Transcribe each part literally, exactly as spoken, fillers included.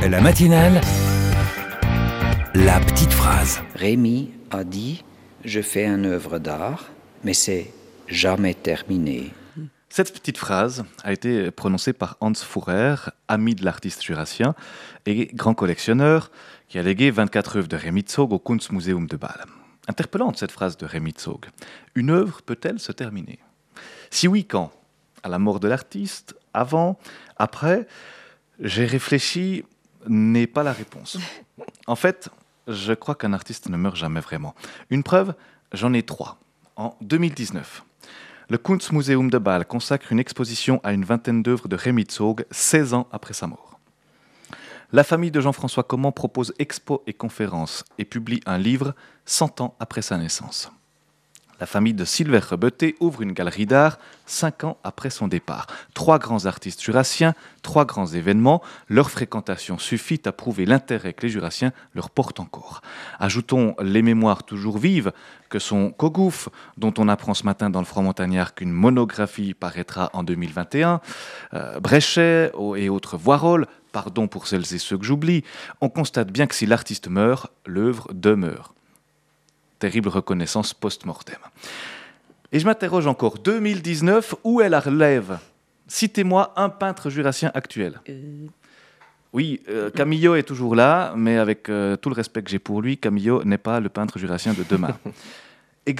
La matinale, la petite phrase. Rémi a dit « Je fais une œuvre d'art, mais c'est jamais terminé ». Cette petite phrase a été prononcée par Hans Fourer, ami de l'artiste jurassien et grand collectionneur, qui a légué vingt-quatre œuvres de Rémi Zog au Kunstmuseum de Bâle. Interpellante cette phrase de Rémi Zog. Une œuvre peut-elle se terminer ? Si oui, quand ? À la mort de l'artiste ? Avant ? Après ? J'ai réfléchi, n'est pas la réponse. En fait, je crois qu'un artiste ne meurt jamais vraiment. Une preuve, j'en ai trois. En deux mille dix-neuf, le Kunstmuseum de Bâle consacre une exposition à une vingtaine d'œuvres de Rémi Zog, seize ans après sa mort. La famille de Jean-François Comment propose expo et conférences et publie un livre cent ans après sa naissance. La famille de Silver Rebeté ouvre une galerie d'art cinq ans après son départ. Trois grands artistes jurassiens, trois grands événements, leur fréquentation suffit à prouver l'intérêt que les jurassiens leur portent encore. Ajoutons les mémoires toujours vives que sont Kogouf, dont on apprend ce matin dans le Franc Montagnard qu'une monographie paraîtra en deux mille vingt et un, euh, Bréchet et autres Voirol, pardon pour celles et ceux que j'oublie, on constate bien que si l'artiste meurt, l'œuvre demeure. Terrible reconnaissance post-mortem. Et je m'interroge encore, deux mille dix-neuf, où est la relève ? Citez-moi un peintre jurassien actuel. Euh... Oui, euh, Camillo est toujours là, mais avec euh, tout le respect que j'ai pour lui, Camillo n'est pas le peintre jurassien de demain. Existe-t-il ?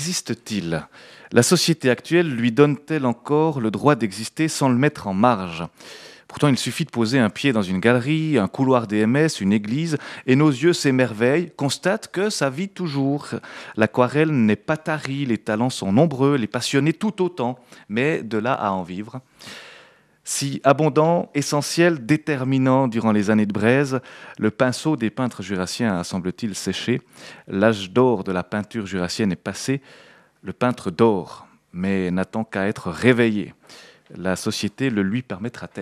La société actuelle lui donne-t-elle encore le droit d'exister sans le mettre en marge ? Pourtant, il suffit de poser un pied dans une galerie, un couloir D M S, une église, et nos yeux s'émerveillent, constatent que ça vit toujours. L'aquarelle n'est pas tarie, les talents sont nombreux, les passionnés tout autant, mais de là à en vivre. Si abondant, essentiel, déterminant durant les années de braise, le pinceau des peintres jurassiens a, semble-t-il, séché. L'âge d'or de la peinture jurassienne est passé. Le peintre dort, mais n'attend qu'à être réveillé. La société le lui permettra-t-elle ?